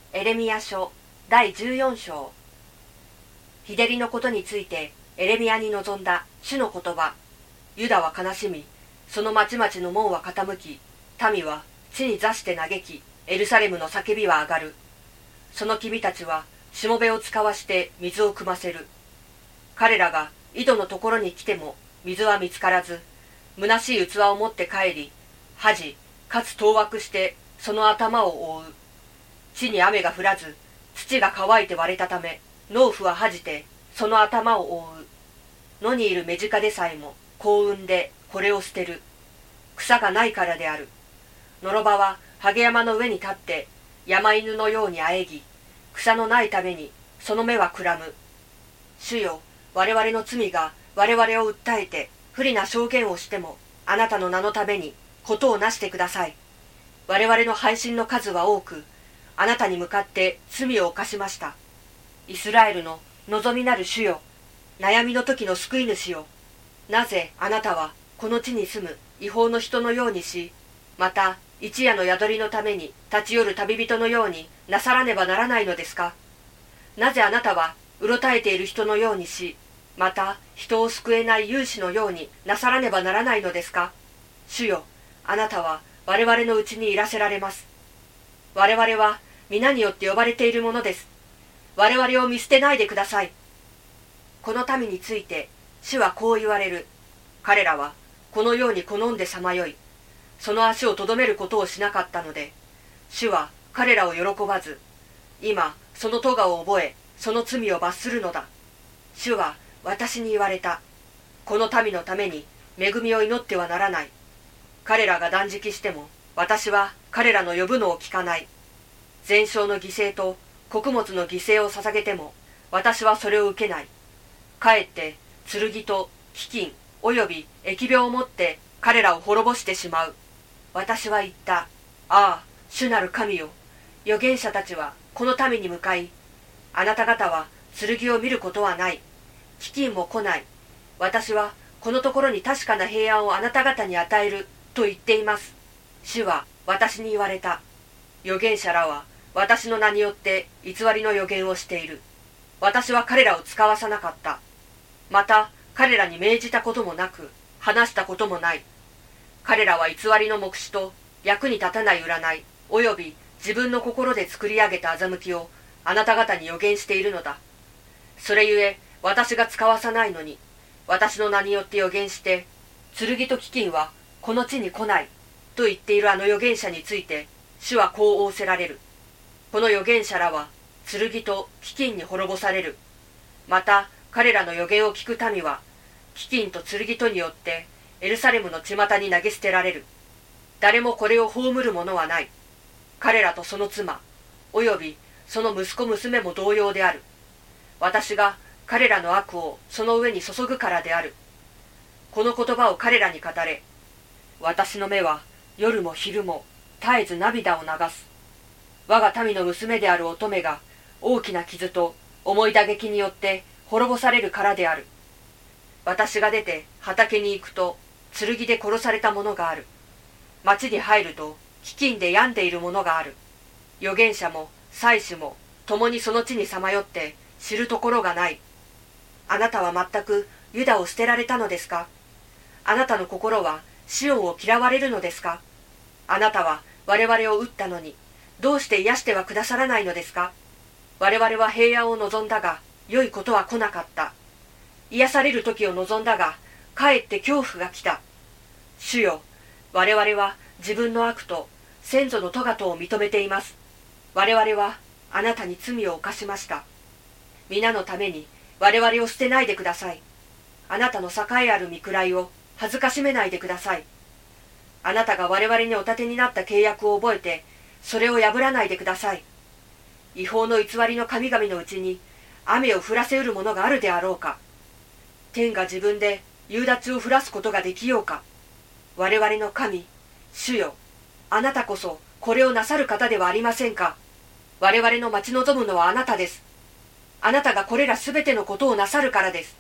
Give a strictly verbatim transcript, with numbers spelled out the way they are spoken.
エレミヤ書だいじゅうよん章。日照りのことについてエレミヤに臨んだ主の言葉。ユダは悲しみ、その町々の門は傾き、民は地に座して嘆き、エルサレムの叫びは上がる。その君たちはしもべを使わして水を汲ませる。彼らが井戸のところに来ても水は見つからず、虚しい器を持って帰り、恥かつ当惑してその頭を覆う。地に雨が降らず、土が乾いて割れたため、農夫は恥じてその頭を覆う。野にいる目近でさえも幸運でこれを捨てる。草がないからである。のろばはハゲ山の上に立って山犬のようにあえぎ、草のないためにその目はくらむ。主よ、我々の罪が我々を訴えて不利な証言をしても、あなたの名のためにことをなしてください。我々の背信の数は多く、あなたに向かって罪を犯しました。イスラエルの望みなる主よ、悩みの時の救い主よ、なぜあなたはこの地に住む違法の人のようにし、また一夜の宿りのために立ち寄る旅人のようになさらねばならないのですか。なぜあなたはうろたえている人のようにし、また人を救えない勇士のようになさらねばならないのですか。主よ、あなたは我々のうちにいらせられます。我々は皆によって呼ばれているものです。我々を見捨てないでください。この民について主はこう言われる。彼らはこのように好んでさまよい、その足をとどめることをしなかったので、主は彼らを喜ばず、今その咎を覚え、その罪を罰するのだ。主は私に言われた。この民のために恵みを祈ってはならない。彼らが断食しても、私は彼らの呼ぶのを聞かない。全焼の犠牲と穀物の犠牲を捧げても、私はそれを受けない。かえって剣と飢饉および疫病をもって彼らを滅ぼしてしまう。私は言った。ああ、主なる神よ。預言者たちはこの民に向かい、あなた方は剣を見ることはない。飢饉も来ない。私はこのところに確かな平安をあなた方に与えると言っています。主は私に言われた。預言者らは私の名によって偽りの預言をしている。私は彼らを使わさなかった。また彼らに命じたこともなく、話したこともない。彼らは偽りの目視と役に立たない占い、および自分の心で作り上げた欺きをあなた方に予言しているのだ。それゆえ私が使わさないのに、私の名によって予言して、剣と飢饉はこの地に来ないと言っているあの預言者について、主はこう仰せられる。この預言者らは剣と飢饉に滅ぼされる。また彼らの預言を聞く民は飢饉と剣とによってエルサレムの巷に投げ捨てられる。誰もこれを葬る者はない。彼らとその妻およびその息子娘も同様である。私が彼らの悪をその上に注ぐからである。この言葉を彼らに語れ。私の目は夜も昼も絶えず涙を流す。我が民の娘である乙女が大きな傷と重い打撃によって滅ぼされるからである。私が出て畑に行くと剣で殺された者がある。町に入ると飢饉で病んでいる者がある。預言者も祭司も共にその地にさまよって知るところがない。あなたは全くユダを捨てられたのですか。あなたの心はシオンを嫌われるのですか。あなたは我々を撃ったのに、どうして癒してはくださらないのですか。我々は平安を望んだが、良いことは来なかった。癒される時を望んだが、かえって恐怖が来た。主よ、我々は自分の悪と先祖の咎とを認めています。我々はあなたに罪を犯しました。皆のために我々を捨てないでください。あなたの栄えある御位を恥ずかしめないでください。あなたが我々にお立てになった契約を覚えて、それを破らないでください。違法の偽りの神々のうちに雨を降らせうるものがあるであろうか。天が自分で夕立を降らすことができようか。我々の神、主よ、あなたこそこれをなさる方ではありませんか。我々の待ち望むのはあなたです。あなたがこれらすべてのことをなさるからです。